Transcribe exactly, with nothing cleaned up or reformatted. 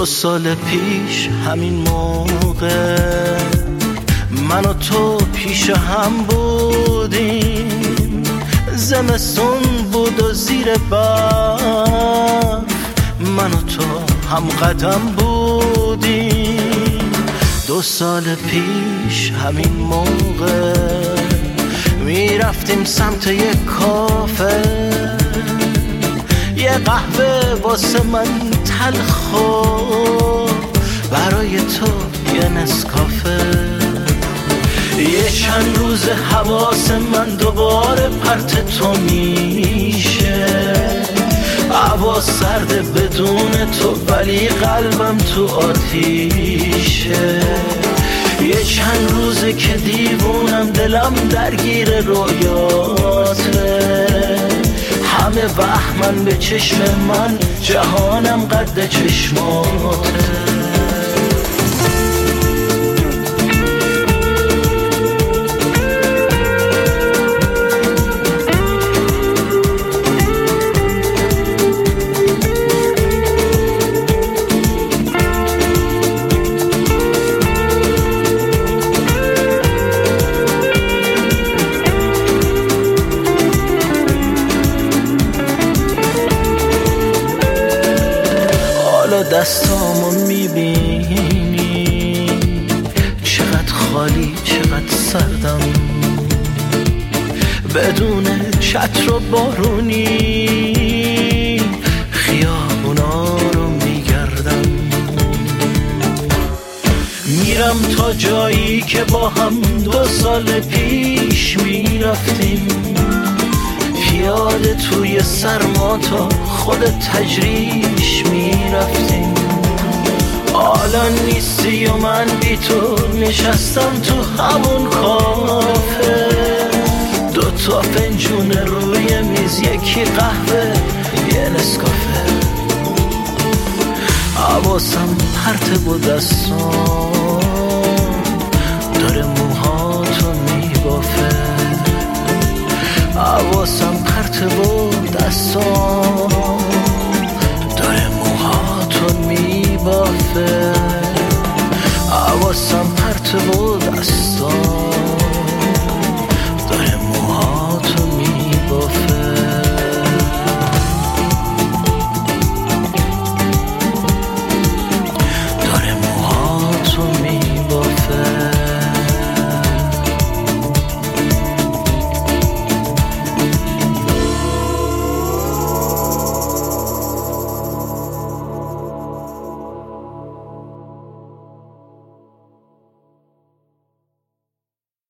دو سال پیش همین موقع من و تو پیش هم بودیم، زمستون بود و زیر برف من و تو هم قدم بودیم. دو سال پیش همین موقع میرفتیم سمت یک کافه، یه قهوه واسه من تلخ و برای تو یه نسکافه. یه چند روز حواس من دوباره پرت تو میشه، هوا سرده بدون تو ولی قلبم تو آتیشه. یه چند روزه که دیوونم، دلم درگیر رویاته، همه بهمن به چشم من، جهانم قد چشماته. دستامو میبینی چقدر خالی چقدر سردم، بدون چتر و بارونی خیابونا رو میگردم. میرم تا جایی که با هم دو سال پیش میرفتیم، پیاده توی سرما تا خود تجریش میرفتیم. الان نیستی و من بی تو نشستم تو همون کافه، دو تا فنجون روی میز، یکی قهوه یه نسکافه. حواسم پرت بود دستان داره مو